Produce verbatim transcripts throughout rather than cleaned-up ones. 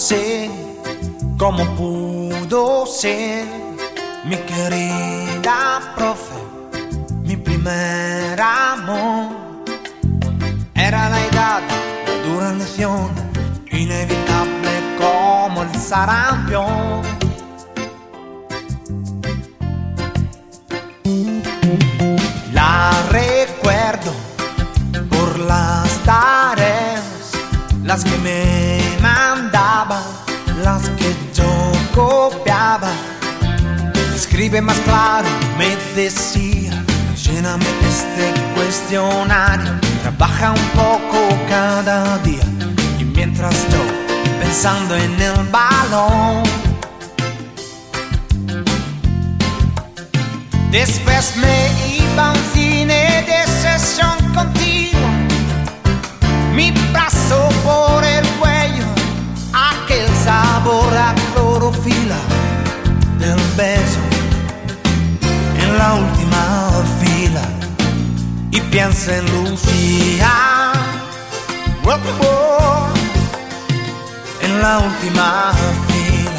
sé cómo pudo ser mi querida profe, mi primer amor. Era la edad de dura lección, inevitable como el sarampión. La recuerdo por las tareas, las que me mandaba, las que yo copiaba. Escribe más claro, me decía, lléname este cuestionario, trabaja un poco cada día. Y mientras yo, pensando en el balón, después me iba a un cine de sesión continua, mi brazo por el cuello, aquel sabor a clorofila del beso en la última fila. Y piensa en Lucía, oh, oh, en la última fila.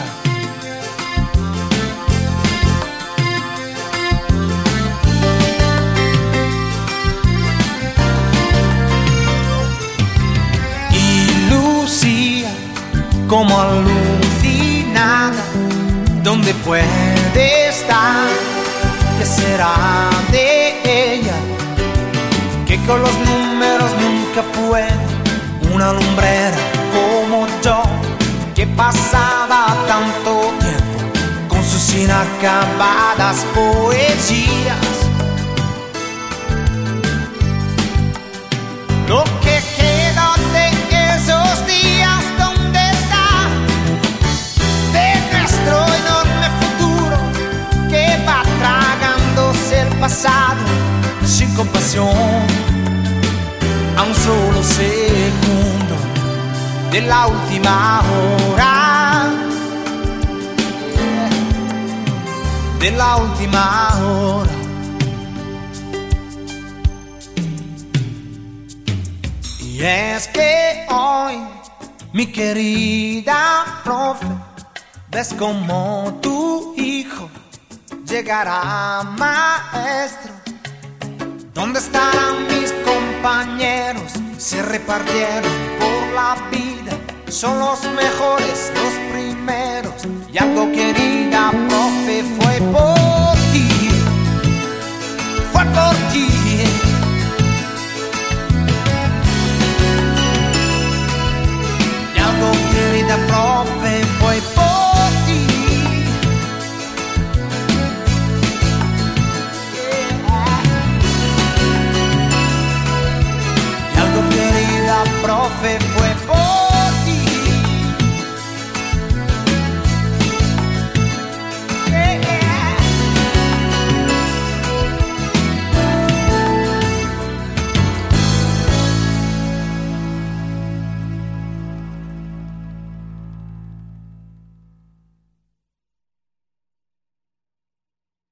Y Lucía, como alucinada, ¿dónde puede estar? ¿Qué será de ella? Que con los números nunca fue una lumbrera como yo, que pasaba tanto tiempo con sus inacabadas poesías. Lo que queda de esos días, ¿dónde está? De nuestro enorme futuro que va tragándose el pasado sin compasión. A un solo segundo de la última hora, de la última hora. Y es que hoy, mi querida profe, ves como tu hijo llegará maestro. ¿Dónde estarán mis compañeros? Se repartieron por la vida, son los mejores, los primeros, y algo querían